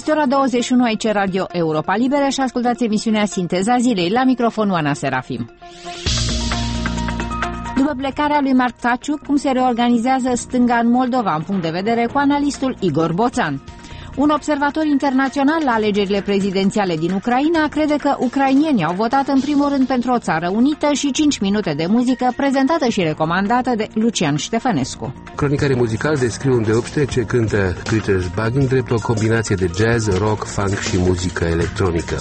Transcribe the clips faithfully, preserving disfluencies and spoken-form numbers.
Este ora douăzeci și unu, aici Radio Europa Liberă și ascultați emisiunea Sinteza Zilei. La microfon Oana Serafim. După plecarea lui Marc Taciuc, cum se reorganizează stânga în Moldova, în punct de vedere cu analistul Igor Boțan. Un observator internațional la alegerile prezidențiale din Ucraina crede că ucrainienii au votat în primul rând pentru o țară unită și cinci minute de muzică prezentată și recomandată de Lucian Ștefănescu. Cronicarii muzicali descriu îndeopște ce cântă Peter Sbagin drept o combinație de jazz, rock, funk și muzică electronică.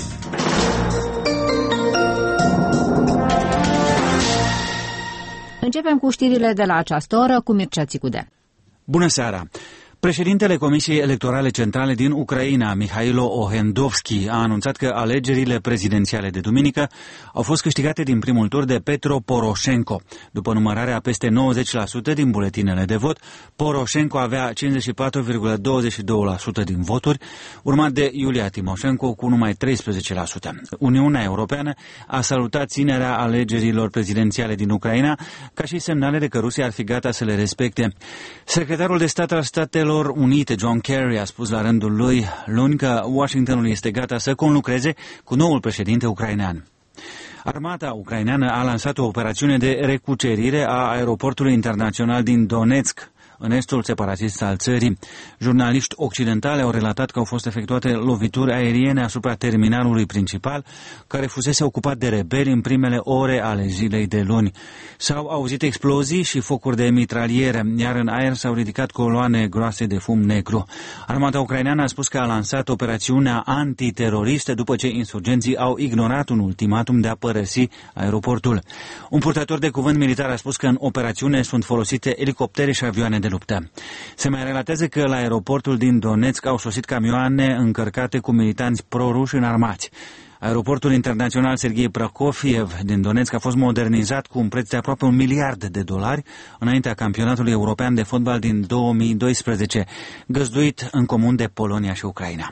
Începem cu știrile de la această oră cu Mircea Țicudea. Bună seara! Președintele Comisiei Electorale Centrale din Ucraina, Mihailo Ohendovski, a anunțat că alegerile prezidențiale de duminică au fost câștigate din primul tur de Petro Poroșenko. După numărarea peste nouăzeci la sută din buletinele de vot, Poroșenko avea cincizeci și patru virgulă douăzeci și doi la sută din voturi, urmat de Iulia Timoșenko cu numai treisprezece la sută. Uniunea Europeană a salutat ținerea alegerilor prezidențiale din Ucraina ca și semnalele că Rusia ar fi gata să le respecte. Secretarul de stat al Statelor Unite, John Kerry, a spus la rândul lui luni că Washingtonul este gata să conlucreze cu noul președinte ucrainean. Armata ucraineană a lansat o operațiune de recucerire a aeroportului internațional din Donetsk, în estul separatist al țării. Jurnaliști occidentali au relatat că au fost efectuate lovituri aeriene asupra terminalului principal, care fusese ocupat de rebeli în primele ore ale zilei de luni. S-au auzit explozii și focuri de mitraliere, iar în aer s-au ridicat coloane groase de fum negru. Armata ucraineană a spus că a lansat operațiunea antiteroristă după ce insurgenții au ignorat un ultimatum de a părăsi aeroportul. Un purtător de cuvânt militar a spus că în operațiune sunt folosite elicoptere și avioane de luptă. Se mai relatează că la aeroportul din Donetsk au sosit camioane încărcate cu militanți proruși înarmați. Aeroportul internațional Serghei Prokofiev din Donetsk a fost modernizat cu un preț de aproape un miliard de dolari înaintea campionatului european de fotbal din două mii doisprezece, găzduit în comun de Polonia și Ucraina.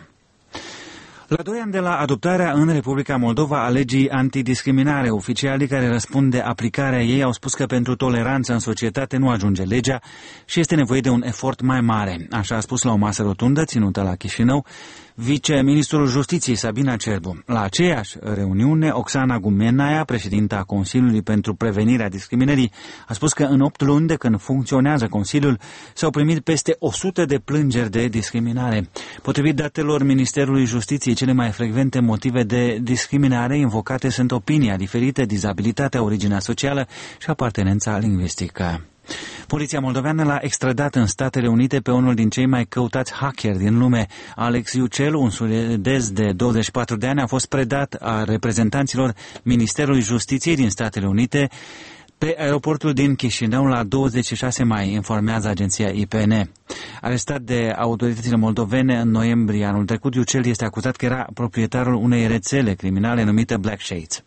La doi ani de la adoptarea în Republica Moldova a legii antidiscriminare, oficialii care răspund de aplicarea ei au spus că pentru toleranță în societate nu ajunge legea și este nevoie de un efort mai mare. Așa a spus la o masă rotundă ținută la Chișinău viceministrul Justiției Sabina Cerbu. La aceeași reuniune, Oksana Gumenaia, președinta Consiliului pentru Prevenirea Discriminării, a spus că în opt luni de când funcționează Consiliul s-au primit peste o sută de plângeri de discriminare. Potrivit datelor Ministerului Justiției, cele mai frecvente motive de discriminare invocate sunt opinia diferită, dizabilitatea, originea socială și apartenența lingvistică. Poliția moldoveană l-a extradat în Statele Unite pe unul din cei mai căutați hackeri din lume. Alex Iucel, un suedez de douăzeci și patru de ani, a fost predat a reprezentanților Ministerului Justiției din Statele Unite pe aeroportul din Chișinău la douăzeci și șase mai, informează agenția I P N. Arestat de autoritățile moldovene în noiembrie anul trecut, Iucel este acuzat că era proprietarul unei rețele criminale numită Black Shades.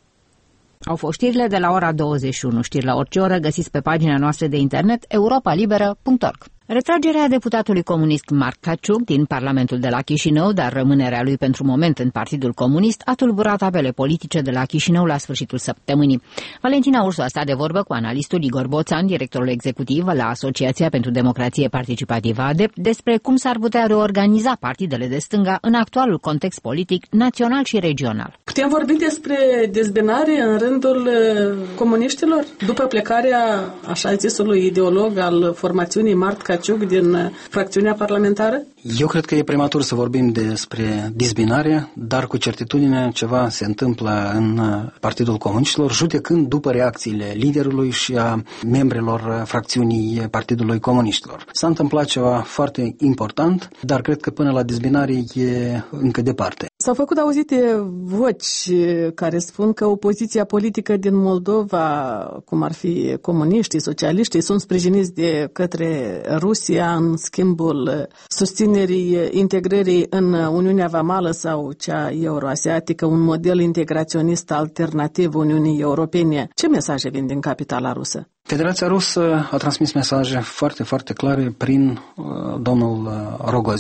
Au fost știrile de la ora douăzeci și unu. Știri la orice oră găsiți pe pagina noastră de internet europa liberă punct org. Retragerea deputatului comunist Marc Taciuc din Parlamentul de la Chișinău, dar rămânerea lui pentru moment în Partidul Comunist, a tulburat apele politice de la Chișinău la sfârșitul săptămânii. Valentina Ursu a stat de vorbă cu analistul Igor Boțan, directorul executiv la Asociația pentru Democrație Participativă A D E P, despre cum s-ar putea reorganiza partidele de stânga în actualul context politic național și regional. Putem vorbi despre dezbinare în rândul comuniștilor? După plecarea așa zisului ideolog al formațiunii Marc Taciuc din fracțiunea parlamentară? Eu cred că e prematur să vorbim despre dezbinare, dar cu certitudine ceva se întâmplă în Partidul Comuniștilor, judecând după reacțiile liderului și a membrilor fracțiunii Partidului Comuniștilor. S-a întâmplat ceva foarte important, dar cred că până la dezbinare e încă departe. S-au făcut auzite voci care spun că opoziția politică din Moldova, cum ar fi comuniștii, socialiștii, sunt sprijiniți de către Rusia în schimbul susținerii integrării în Uniunea Vamală sau cea euroasiatică, un model integraționist alternativ Uniunii Europene. Ce mesaje vin din capitala rusă? Federația Rusă a transmis mesaje foarte, foarte clare prin uh, domnul uh, Rogozin,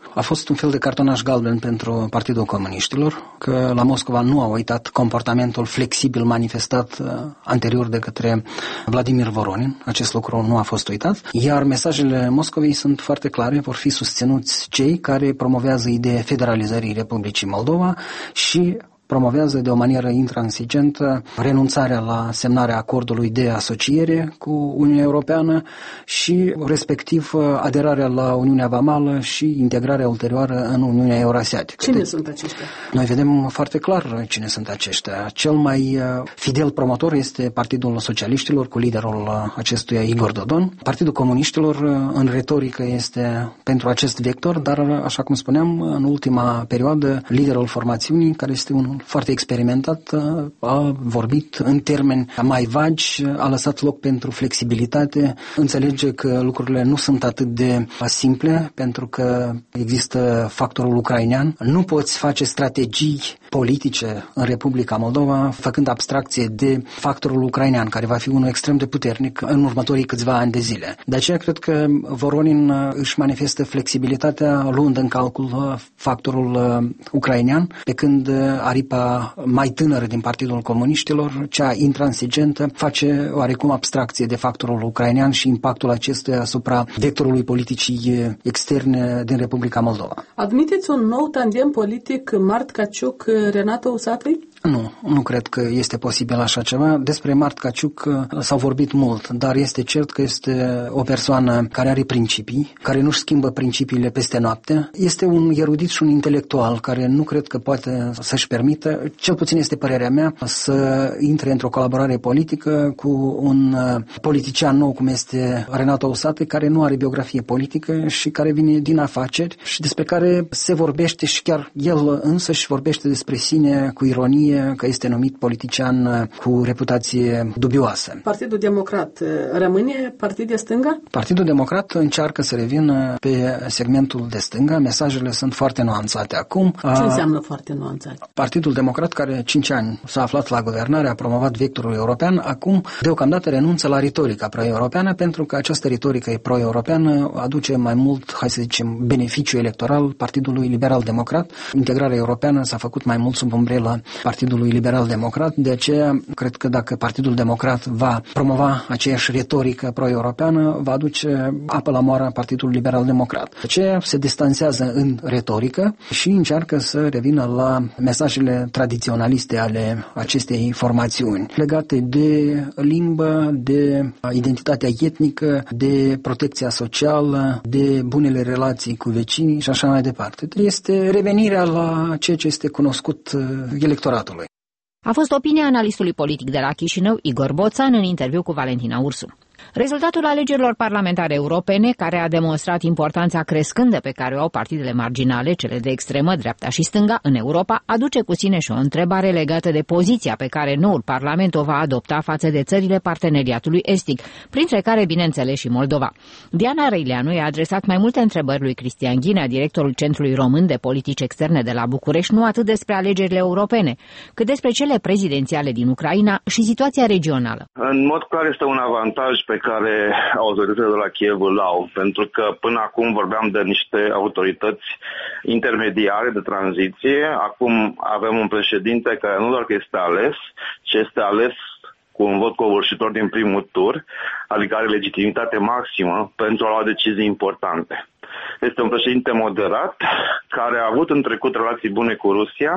A fost un fel de cartonaș galben pentru Partidul Comuniștilor, că la Moscova nu a uitat comportamentul flexibil manifestat anterior de către Vladimir Voronin. Acest lucru nu a fost uitat. Iar mesajele Moscovei sunt foarte clare, vor fi susținuți cei care promovează ideea federalizării Republicii Moldova și promovează de o manieră intransigentă renunțarea la semnarea acordului de asociere cu Uniunea Europeană și respectiv aderarea la Uniunea Vamală și integrarea ulterioară în Uniunea Eurasiatică. Cine deci, sunt aceștia? Noi vedem foarte clar cine sunt aceștia. Cel mai fidel promotor este Partidul Socialiștilor cu liderul acestuia Igor Dodon. Partidul Comuniștilor în retorică este pentru acest vector, dar așa cum spuneam, în ultima perioadă liderul formațiunii, care este un foarte experimentat, a vorbit în termeni mai vagi, a lăsat loc pentru flexibilitate, înțelege că lucrurile nu sunt atât de simple, pentru că există factorul ucrainean. Nu poți face strategii politice în Republica Moldova făcând abstracție de factorul ucrainean, care va fi unul extrem de puternic în următorii câțiva ani de zile. De aceea cred că Voronin își manifestă flexibilitatea luând în calcul factorul ucrainean, pe când aripa mai tânără din Partidul Comuniștilor, cea intransigentă, face oarecum abstracție de factorul ucrainean și impactul acestuia asupra vectorului politicii externe din Republica Moldova. Admiteți un nou tandem politic Mart Caciuc-Renată Usatăi? Nu, nu cred că este posibil așa ceva. Despre Mart Caciuc s-au vorbit mult, dar este cert că este o persoană care are principii, care nu-și schimbă principiile peste noapte. Este un erudit și un intelectual care nu cred că poate să-și permită, cel puțin este părerea mea, să intre într-o colaborare politică cu un politician nou cum este Renată Usatăi, care nu are biografie politică și care vine din afaceri și despre care se vorbește și chiar el însăși vorbește despre sine cu ironie, că este numit politician cu reputație dubioasă. Partidul Democrat rămâne partid de stânga? Partidul Democrat încearcă să revină pe segmentul de stânga. Mesajele sunt foarte nuanțate acum. Ce înseamnă foarte nuanțate? Partidul Democrat, care cinci ani s-a aflat la guvernare, a promovat vectorul european, acum deocamdată renunță la retorica pro-europeană, pentru că această retorică pro-europeană aduce mai mult, hai să zicem, beneficiu electoral Partidului Liberal-Democrat. Integrarea europeană s-a făcut mai mult sub umbrela Partidului Liberal-Democrat, de aceea cred că dacă Partidul Democrat va promova aceeași retorică pro-europeană, va aduce apă la moară Partidul Liberal-Democrat. De aceea se distanțează în retorică și încearcă să revină la mesajele tradiționaliste ale acestei formațiuni, legate de limbă, de identitatea etnică, de protecția socială, de bunele relații cu vecinii și așa mai departe. Este revenirea la ceea ce este cunoscut electoratului. A fost opinia analistului politic de la Chișinău, Igor Boțan, în interviu cu Valentina Ursu. Rezultatul alegerilor parlamentare europene, care a demonstrat importanța crescândă pe care o au partidele marginale, cele de extremă, dreapta și stânga, în Europa, aduce cu sine și o întrebare legată de poziția pe care noul Parlament o va adopta față de țările parteneriatului estic, printre care, bineînțeles, și Moldova. Diana Răileanu i-a adresat mai multe întrebări lui Cristian Ghinea, directorul Centrului Român de Politici Externe de la București, nu atât despre alegerile europene, cât despre cele prezidențiale din Ucraina și situația regională. În mod clar este un avantaj pe care autoritățile de la Kiev îl au, pentru că până acum vorbeam de niște autorități intermediare de tranziție, acum avem un președinte care nu doar că este ales, ci este ales cu un vot covârșitor din primul tur, adică are legitimitate maximă pentru a lua decizii importante. Este un președinte moderat, care a avut în trecut relații bune cu Rusia,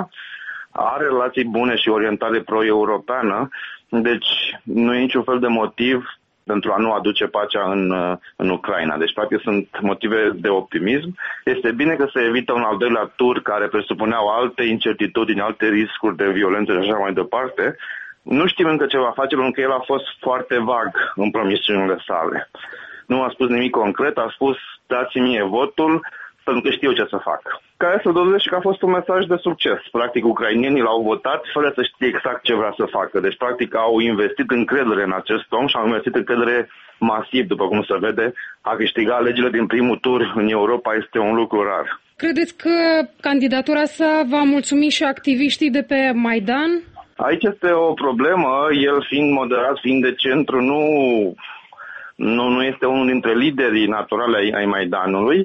are relații bune și orientare pro-europeană, deci nu e niciun fel de motiv pentru a nu aduce pacea în, în Ucraina. Deci, practic, sunt motive de optimism. Este bine că se evită un al doilea tur care presupuneau alte incertitudini, alte riscuri de violență și așa mai departe. Nu știm încă ce va face, pentru că el a fost foarte vag în promisiunile sale. Nu a spus nimic concret, a spus dați-mi mie votul, pentru că știu ce să fac. Care să dovedește că a fost un mesaj de succes. Practic, ucrainienii l-au votat fără să știe exact ce vrea să facă. Deci, practic, au investit încredere în acest om și au investit încredere masiv, după cum se vede. A câștiga alegerile din primul tur în Europa este un lucru rar. Credeți că candidatura sa va mulțumi și activiștii de pe Maidan? Aici este o problemă. El fiind moderat, fiind de centru, nu, nu, nu este unul dintre liderii naturale ai, ai Maidanului.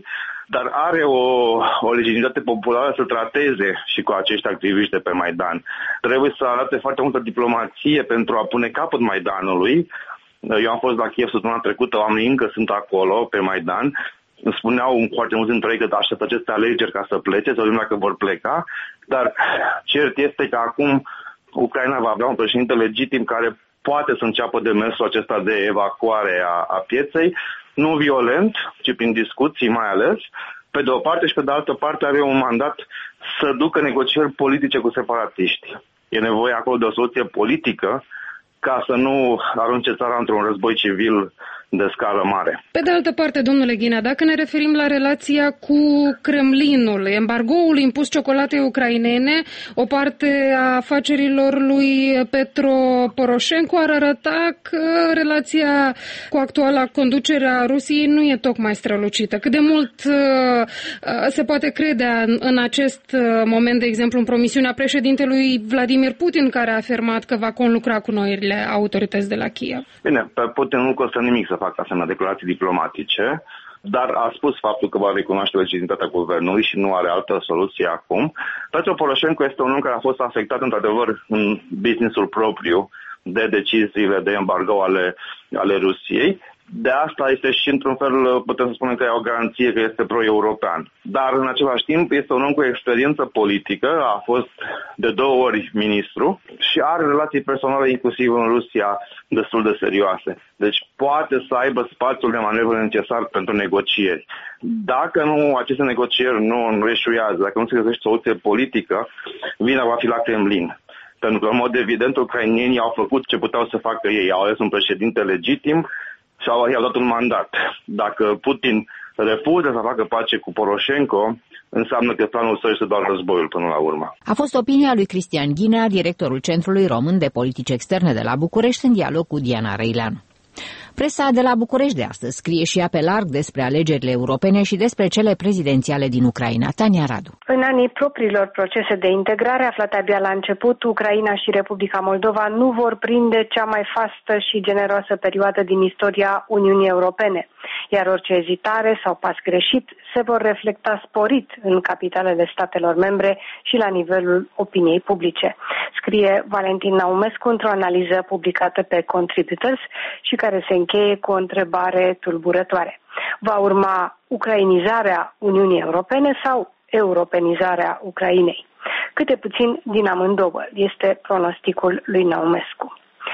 dar are o, o legitimitate populară să trateze și cu acești activiști de pe Maidan. Trebuie să arate foarte multă diplomație pentru a pune capăt Maidanului. Eu am fost la Kiev săptămâna trecută, oamenii încă sunt acolo, pe Maidan. Îmi spuneau foarte mulți dintre ei că aștept aceste alegeri ca să plece, să vedem dacă vor pleca. Dar cert este că acum Ucraina va avea un președinte legitim care poate să înceapă demersul acesta de evacuare a, a pieței, nu violent, ci prin discuții mai ales, pe de o parte, și pe de altă parte are un mandat să ducă negocieri politice cu separatiști. E nevoie acolo de o soluție politică ca să nu arunce țara într-un război civil de scară mare. Pe de altă parte, domnule Ghinea, dacă ne referim la relația cu Kremlinul, embargoul impus ciocolatei ucrainene, o parte a afacerilor lui Petro Poroșenko ar arăta că relația cu actuala conducere a Rusiei nu e tocmai strălucită. Cât de mult uh, se poate crede în acest moment, de exemplu, în promisiunea președintelui Vladimir Putin, care a afirmat că va conlucra cu noile autorități de la Kiev? Bine, pe Putin nu costă nimic să facă asemenea declarații diplomatice, dar a spus faptul că va recunoaște legitimitatea guvernului și nu are altă soluție acum. Petro Poroșenko este un om care a fost afectat într-adevăr în businessul propriu de deciziile de embargo ale, ale Rusiei. De asta este și, într-un fel, putem să spunem că e o garanție că este pro-european. Dar, în același timp, este un om cu experiență politică, a fost de două ori ministru și are relații personale, inclusiv în Rusia, destul de serioase. Deci poate să aibă spațiul de manevră necesar pentru negocieri. Dacă nu, aceste negocieri nu, nu eșuează, dacă nu se găsește soluție politică, vina va fi la Kremlin. Pentru că, în mod evident, ucrainienii au făcut ce puteau să facă ei. Au ales un președinte legitim și i-au dat un mandat. Dacă Putin refuză să facă pace cu Poroșenko, înseamnă că planul său este doar războiul până la urmă. A fost opinia lui Cristian Ghinea, directorul Centrului Român de Politici Externe de la București, în dialog cu Diana Răileanu. Presa de la București de astăzi scrie și ea pe larg despre alegerile europene și despre cele prezidențiale din Ucraina. Tania Radu. În anii propriilor procese de integrare aflate abia la început, Ucraina și Republica Moldova nu vor prinde cea mai fastă și generoasă perioadă din istoria Uniunii Europene, iar orice ezitare sau pas greșit se vor reflecta sporit în capitalele statelor membre și la nivelul opiniei publice, scrie Valentin Naumescu într-o analiză publicată pe Contributors și care se încheie cu o întrebare tulburătoare. Va urma ucrainizarea Uniunii Europene sau europenizarea Ucrainei? Câte puțin din amândouă este pronosticul lui Naumescu.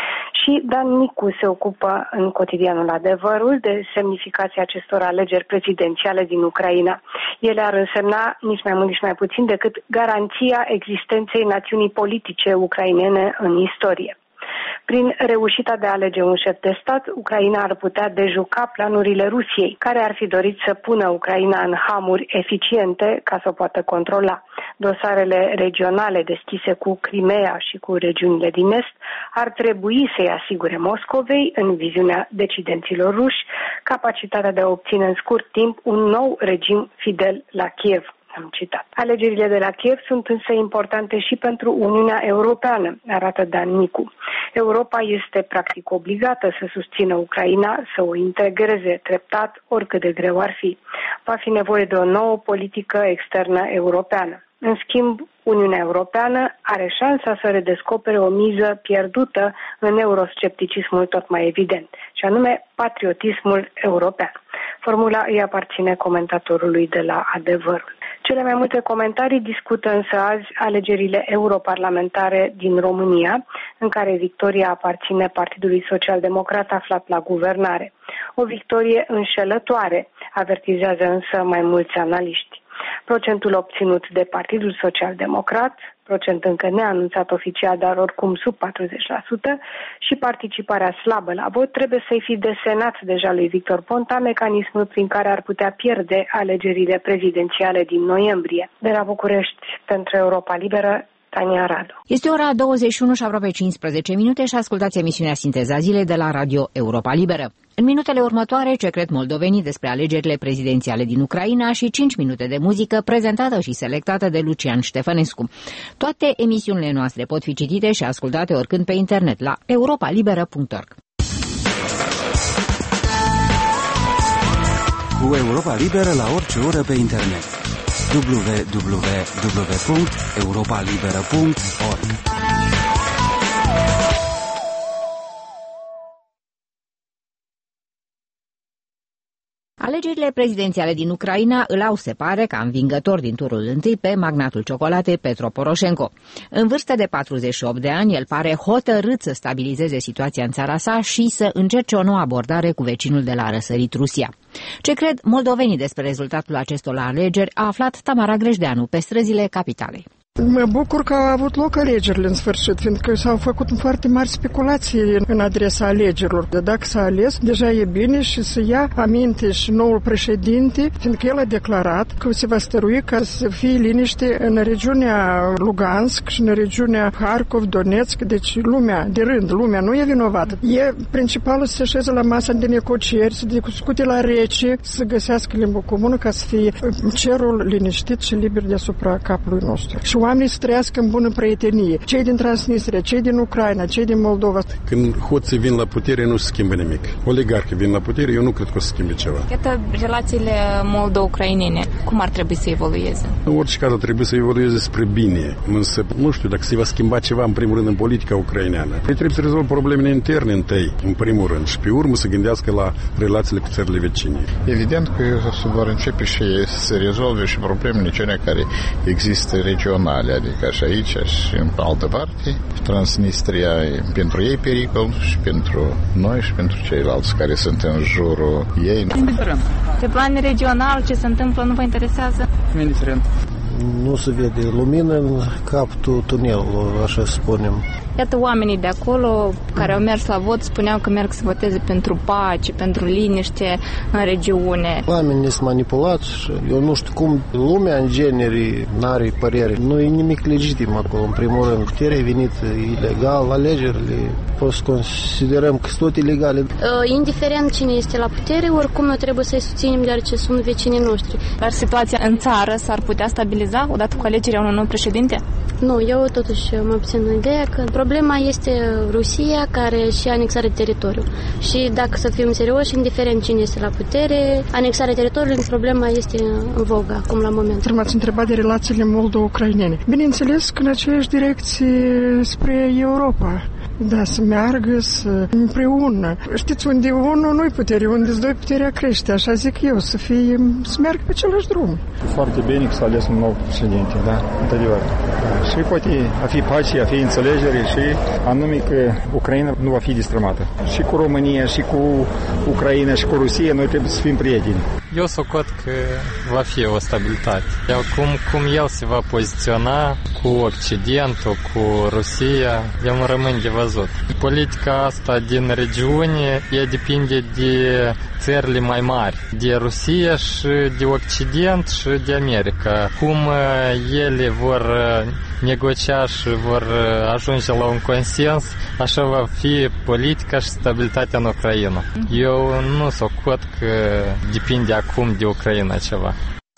Și Dan Nicu se ocupă în cotidianul Adevărul de semnificația acestor alegeri prezidențiale din Ucraina. Ele ar însemna nici mai mult, nici mai puțin decât garanția existenței națiunii politice ucrainene în istorie. Prin reușita de a alege un șef de stat, Ucraina ar putea dejuca planurile Rusiei, care ar fi dorit să pună Ucraina în hamuri eficiente ca să o poată controla. Dosarele regionale deschise cu Crimea și cu regiunile din est ar trebui să-i asigure Moscovei, în viziunea decidenților ruși, capacitatea de a obține în scurt timp un nou regim fidel la Kiev. Am citat. Alegerile de la Kiev sunt însă importante și pentru Uniunea Europeană, arată Dan Nicu. Europa este practic obligată să susțină Ucraina, să o integreze treptat, oricât de greu ar fi. Va fi nevoie de o nouă politică externă europeană. În schimb, Uniunea Europeană are șansa să redescopere o miză pierdută în euroscepticismul tot mai evident, și anume patriotismul european. Formula îi aparține comentatorului de la Adevărul. Cele mai multe comentarii discută însă azi alegerile europarlamentare din România, în care victoria aparține Partidului Social-Democrat aflat la guvernare. O victorie înșelătoare, avertizează însă mai mulți analiști. Procentul obținut de Partidul Social-Democrat, procent încă neanunțat oficial, dar oricum sub patruzeci la sută, și participarea slabă la vot trebuie să-i fi desenat deja lui Victor Ponta mecanismul prin care ar putea pierde alegerile prezidențiale din noiembrie. De la București, pentru Europa Liberă, Tania Radu. Este ora douăzeci și unu și aproape cincisprezece minute și ascultați emisiunea Sinteza Zilei de la Radio Europa Liberă. În minutele următoare, ce cred moldovenii despre alegerile prezidențiale din Ucraina și cinci minute de muzică prezentată și selectată de Lucian Ștefănescu. Toate emisiunile noastre pot fi citite și ascultate oricând pe internet la europa liberă punct org. cu Europa Liberă la orice oră pe internet. w w w punct europa liberă punct org Alegerile prezidențiale din Ucraina îl au, se pare, ca învingător din turul întâi pe magnatul ciocolatei Petro Poroșenko. În vârstă de patruzeci și opt de ani, el pare hotărât să stabilizeze situația în țara sa și să încerce o nouă abordare cu vecinul de la răsărit, Rusia. Ce cred moldovenii despre rezultatul acestor alegeri a aflat Tamara Grejdeanu pe străzile capitalei. Mă bucur că au avut loc alegerile în sfârșit, fiindcă s-au făcut foarte mari speculații în adresa alegerilor. De dacă s-a ales, deja e bine și să ia aminte și noul președinte, fiindcă el a declarat că se va stărui ca să fie liniște în regiunea Lugansk și în regiunea Harkov, Donetsk, deci lumea, de rând, lumea nu e vinovată. E principalul să se așeze la masa de negocieri, să discute la rece, să găsească limbă comună ca să fie cerul liniștit și liber deasupra capului nostru. Și oamenii să trăiască în bună prietenie. Cei din Transnistria, cei din Ucraina, cei din Moldova. Când hoții vin la putere, nu se schimbă nimic. Oligarhii vin la putere, eu nu cred că o să schimbe ceva. Iată relațiile moldo-ucrainene. Cum ar trebui să evolueze? În orice caz, trebuie să evolueze spre bine. Însă, nu știu dacă se va schimba ceva, în primul rând, în politica ucraineană. Ei trebuie să rezolvă problemele interne întâi, în primul rând, și pe urmă să gândească la relațiile cu țările vecine. Evident că se vor începe și să rezolve și problemele cele care există regionale. Adică și aici și în altă parte. Transnistria e pentru ei pericol și pentru noi și pentru ceilalți care sunt în jurul ei. Indiferent. Pe plan regional, ce se întâmplă nu vă interesează? Indiferent. Nu se vede lumină în capul tunelului, așa spunem. Iată, oamenii de acolo care au mers la vot spuneau că merg să voteze pentru pace, pentru liniște în regiune. Oamenii sunt manipulați și eu nu știu cum lumea în genere n-are părere. Nu e nimic legitim acolo. În primul rând, puterea e venit ilegal, alegerile pot să considerăm că sunt tot ilegale. Indiferent cine este la putere, oricum noi trebuie să-i susținem deoarece sunt vecinii noștri. Dar situația în țară s-ar putea stabiliza odată cu alegerea unui nou președinte? Nu, eu totuși mă obțin în ideea că problema este Rusia, care și anexarea teritoriului. Și dacă să fim serioși, indiferent cine este la putere, anexarea teritoriului, problema este în vogă acum la moment. M-ați întrebat de relațiile moldo-ucrainene. Bineînțeles că în aceeași direcție spre Europa. Da, să meargă, să împreună. Știți, unde unul nu-i putere, unde-s doi puterea crește, așa zic eu, să fie, să meargă pe același drum. Foarte bine că s-a ales un nou președinte, da, într-adevăr. Și poate a fi pace, a fi înțelegere și anume că Ucraina nu va fi distrămată. Și cu România, și cu Ucraina, și cu Rusia, noi trebuie să fim prieteni. Eu socot că va fi o stabilitate. Iar cum, cum el se va poziționa cu Occidentul, cu Rusia, el nu rămâne de văzut. Politica asta din regiune, ea depinde de țările mai mari, de Rusia și de Occident și de America. Cum ele vor negocia și vor ajunge la un consens, așa va fi politica și stabilitatea în Ucraina. Eu nu socot că depinde acum de Ucraina ceva.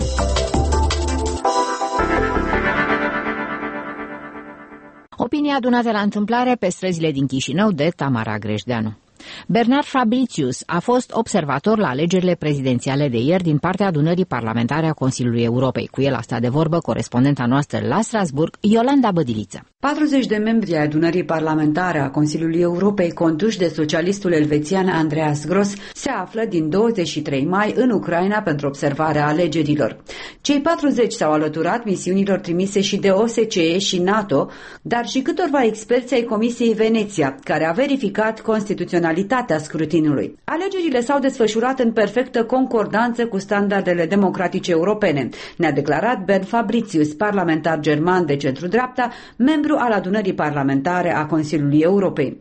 Opinia adunată la întâmplare pe străzile din Chișinău de Tamara Grejdeanu. Bernard Fabricius a fost observator la alegerile prezidențiale de ieri din partea adunării parlamentare a Consiliului Europei. Cu el a stat de vorbă corespondenta noastră la Strasburg, Iolanda Bădiliță. patruzeci de membri ai adunării parlamentare a Consiliului Europei, conduși de socialistul elvețian Andreas Gross, se află din douăzeci și trei mai în Ucraina pentru observarea alegerilor. Cei patruzeci s-au alăturat misiunilor trimise și de O S C E și NATO, dar și câtorva experți ai Comisiei Veneția, care a verificat constituționalitatea scrutinului. Alegerile s-au desfășurat în perfectă concordanță cu standardele democratice europene, ne-a declarat Bernd Fabricius, parlamentar german de centru-dreapta, membru al adunării parlamentare a Consiliului Europei.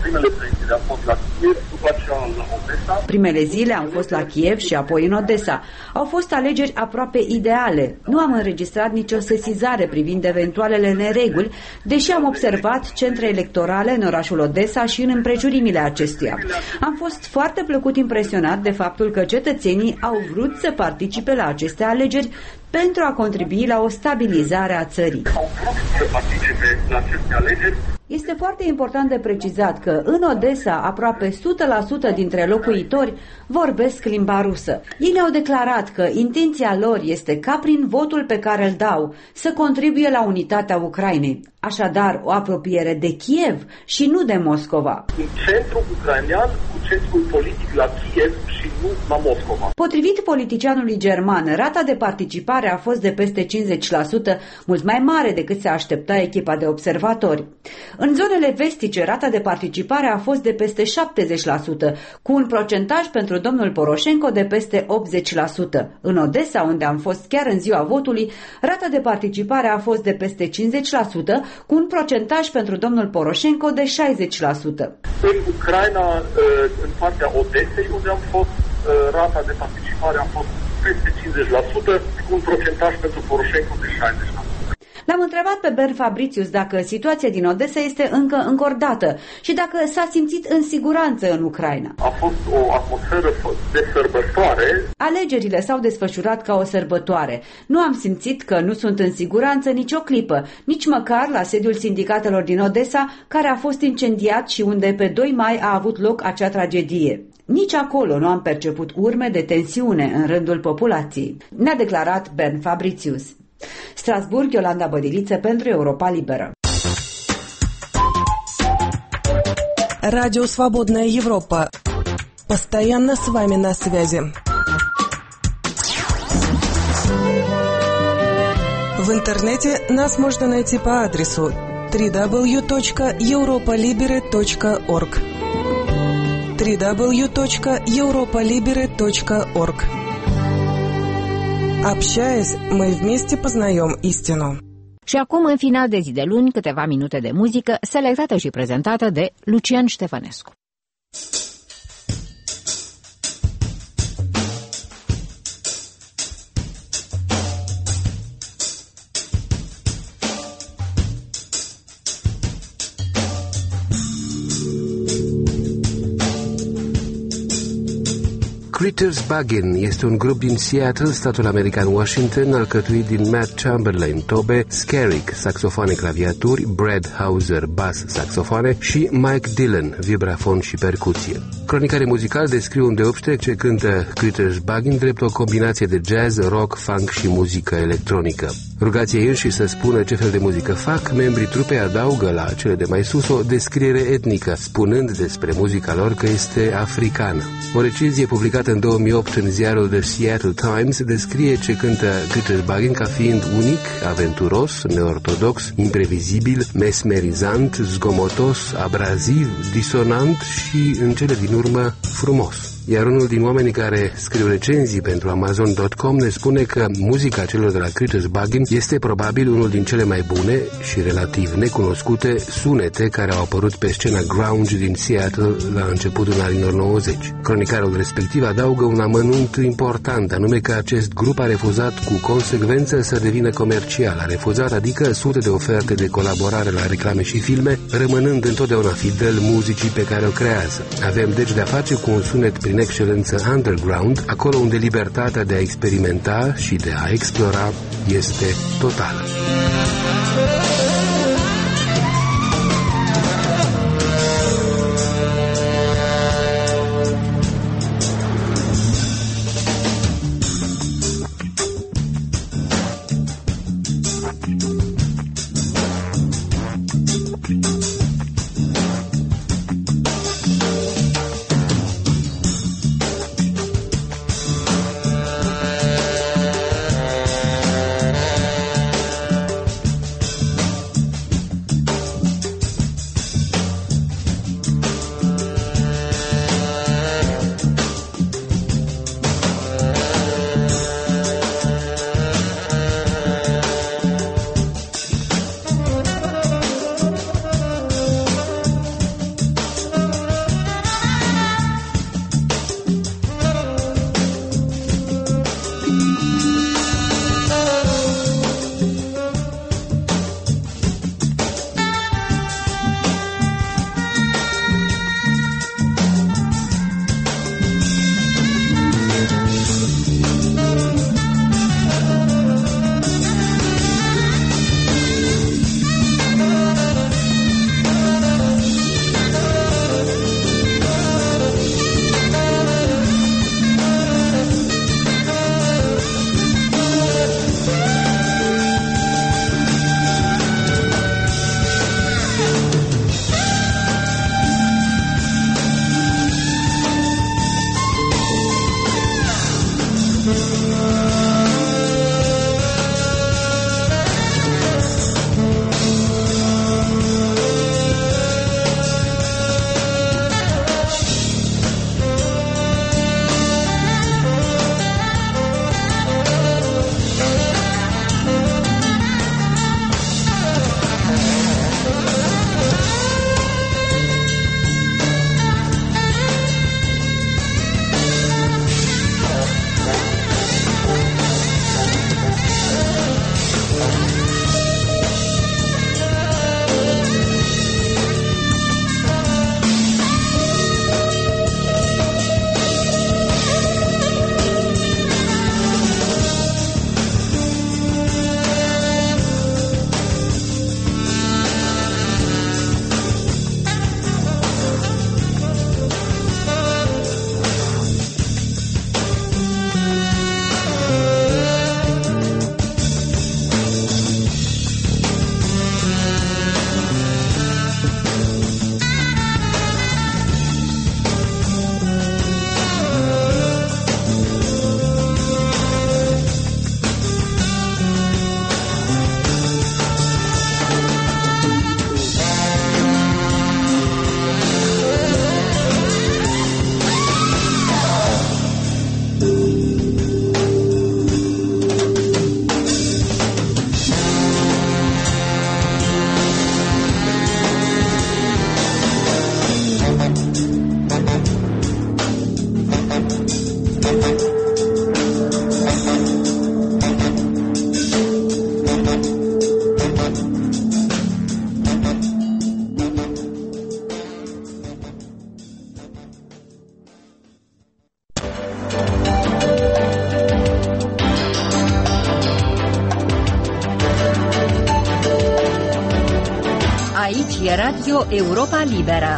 Primele zile am fost la Kiev și apoi în Odessa. Au fost alegeri aproape ideale. Nu am înregistrat nicio sesizare privind eventualele nereguli, deși am observat centre electorale în orașul Odessa și în împrejurimile acestuia. Am fost foarte plăcut impresionat de faptul că cetățenii au vrut să participe la aceste alegeri pentru a contribui la o stabilizare a țării. Este foarte important de precizat că în Odessa aproape o sută la sută dintre locuitori vorbesc limba rusă. Ei ne-au declarat că intenția lor este ca prin votul pe care îl dau să contribuie la unitatea Ucrainei. Așadar, o apropiere de Kiev și nu de Moscova. Un centru ucrainean cu centrul politic la Kiev și nu la Moscova. Potrivit politicianului german, rata de participare a fost de peste cincizeci la sută, mult mai mare decât se aștepta echipa de observatori. În zonele vestice, rata de participare a fost de peste șaptezeci la sută, cu un procentaj pentru domnul Poroșenko de peste optzeci la sută. În Odessa, unde am fost chiar în ziua votului, rata de participare a fost de peste cincizeci la sută, cu un procentaj pentru domnul Poroșenko de șaizeci la sută. În Ucraina, în partea Odesei, unde am fost, rata de participare a fost peste cincizeci la sută, cu un procentaj pentru Poroșenko de șaizeci la sută. L-am întrebat pe Bern Fabricius dacă situația din Odessa este încă încordată și dacă s-a simțit în siguranță în Ucraina. A fost o atmosferă de sărbătoare. Alegerile s-au desfășurat ca o sărbătoare. Nu am simțit că nu sunt în siguranță nicio clipă, nici măcar la sediul sindicatelor din Odessa, care a fost incendiat și unde pe doi mai a avut loc acea tragedie. Nici acolo nu am perceput urme de tensiune în rândul populației, ne-a declarat Bern Fabricius. Strasburg, Iolanda Bădiliță pentru Europa Liberă. Радио «Свободная Европа». Постоянно с вами на связи. В интернете нас можно найти по адресу дабл ю дабл ю дабл ю точка европа либере точка орг дабл ю дабл ю дабл ю точка европа либере точка орг. Общаясь, мы вместе познаем истину. Și acum, în final de zi de luni, câteva minute de muzică, selectată și prezentată de Lucian Ștefănescu. Critters Buggin este un grup din Seattle, statul american Washington, alcătuit din Matt Chamberlain, tobe, Skerrick, saxofoane claviaturi, Brad Hauser, bas, saxofoane și Mike Dillon, vibrafon și percuție. Cronicarii muzicali descriu îndeopște ce cântă Critters Buggin drept o combinație de jazz, rock, funk și muzică electronică. Rugați ei înși să spună ce fel de muzică fac, membrii trupei adaugă la cele de mai sus o descriere etnică, spunând despre muzica lor că este africană. O recizie publicată în două mii opt în ziarul The Seattle Times descrie ce cântă Critters Buggin ca fiind unic, aventuros, neortodox, imprevizibil, mesmerizant, zgomotos, abraziv, disonant și, în cele din urmă, frumos. Iar unul din oamenii care scriu recenzii pentru Amazon punct com ne spune că muzica celor de la Critters Buggin este probabil unul din cele mai bune și relativ necunoscute sunete care au apărut pe scena grunge din Seattle la începutul anilor nouăzeci. Cronicarul respectiv adaugă un amănunt important, anume că acest grup a refuzat cu consecvență să devină comercial. A refuzat, adică sute de oferte de colaborare la reclame și filme, rămânând întotdeauna fidel muzicii pe care o creează. Avem deci de-a face cu un sunet prin excelență underground, acolo unde libertatea de a experimenta și de a explora este totală. Aici e Radio Europa Liberă.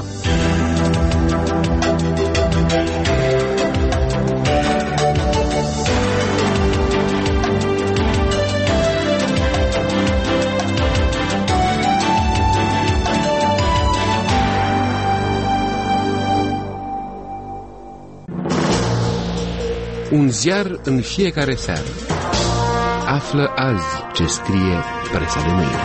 Un ziar în fiecare seară. Află azi ce scrie presa de mâine.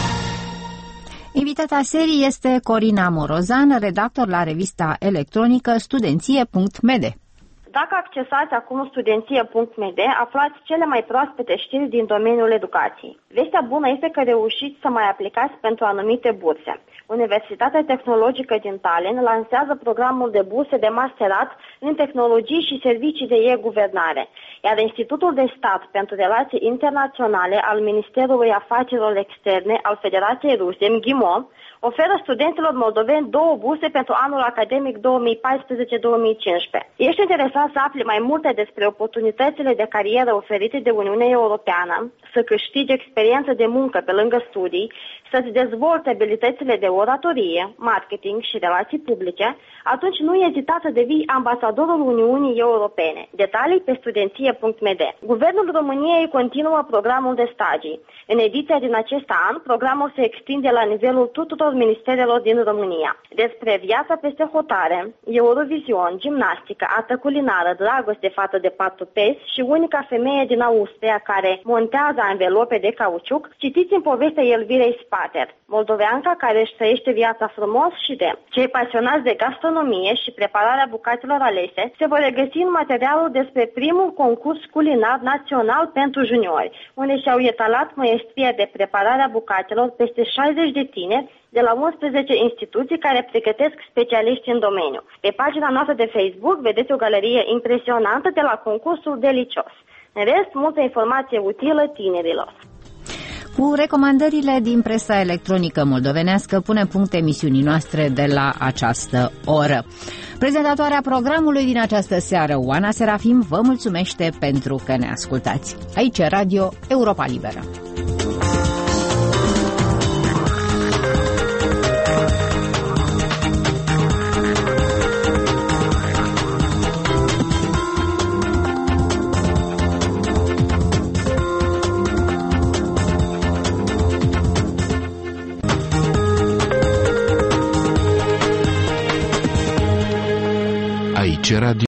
Invitata serii este Corina Morozan, redactor la revista electronică studenție punct m d. Dacă accesați acum studenție punct m d, aflați cele mai proaspete știri din domeniul educației. Vestea bună este că reușiți să mai aplicați pentru anumite burse. Universitatea Tehnologică din Tallinn lansează programul de burse de masterat în tehnologii și servicii de e-guvernare, iar Institutul de Stat pentru Relații Internaționale al Ministerului Afacerilor Externe al Federației Ruse, M G I M O, oferă studenților moldoveni două burse pentru anul academic două mii paisprezece două mii cincisprezece. Ești interesat să afli mai multe despre oportunitățile de carieră oferite de Uniunea Europeană, să câștigi experiență de muncă pe lângă studii, să-ți dezvolte abilitățile de oratorie, marketing și relații publice, atunci nu ezita să devii ambasadorul Uniunii Europene. Detalii pe studenție punct m d. Guvernul României continuă programul de stagii. În ediția din acest an, programul se extinde la nivelul tuturor ministerelor din România. Despre viața peste hotare, Eurovision, gimnastică, artă culinară, dragoste față de patru peți și unica femeie din Austria care montează anvelope de cauciuc, citiți în povestea Elvirei Spater, moldoveanca care își trăiește viața frumos și demn. Cei pasionați de gastronomie și prepararea bucatelor alese se vor regăsi în materialul despre primul concurs culinar național pentru juniori, unde și-au etalat maestria de preparare a bucatelor peste șaizeci de tineri de la unsprezece instituții care pregătesc specialiști în domeniu. Pe pagina noastră de Facebook vedeți o galerie impresionantă de la concursul delicios. În rest, multă informație utilă tinerilor. Cu recomandările din presa electronică moldovenească punem punct emisiunii noastre de la această oră. Prezentatoarea programului din această seară, Oana Serafim, vă mulțumește pentru că ne ascultați. Aici e Radio Europa Liberă. Aici Radio